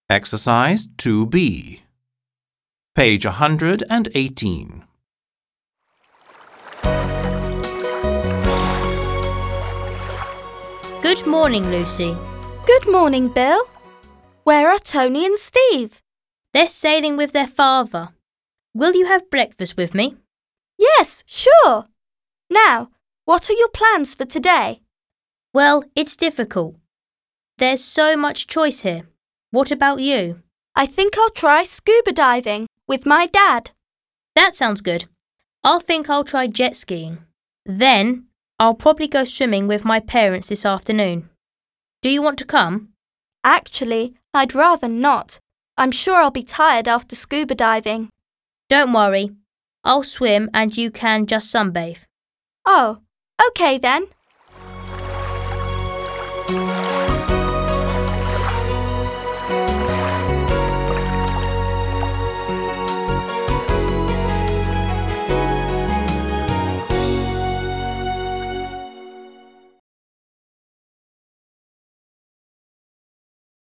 Exercise 2B. Page 118. Good morning, Lucy. Good morning, Bill. Where are Tony and Steve? They're sailing with their father. Will you have breakfast with me? Yes, sure. Now, what are your plans for today? Well, it's difficult. There's so much choice here. What about you? I think I'll try scuba diving with my dad. That sounds good. I'll try jet skiing. Then, I'll probably go swimming with my parents this afternoon. Do you want to come? Actually, I'd rather not. I'm sure I'll be tired after scuba diving. Don't worry. I'll swim and you can just sunbathe. Oh, okay then.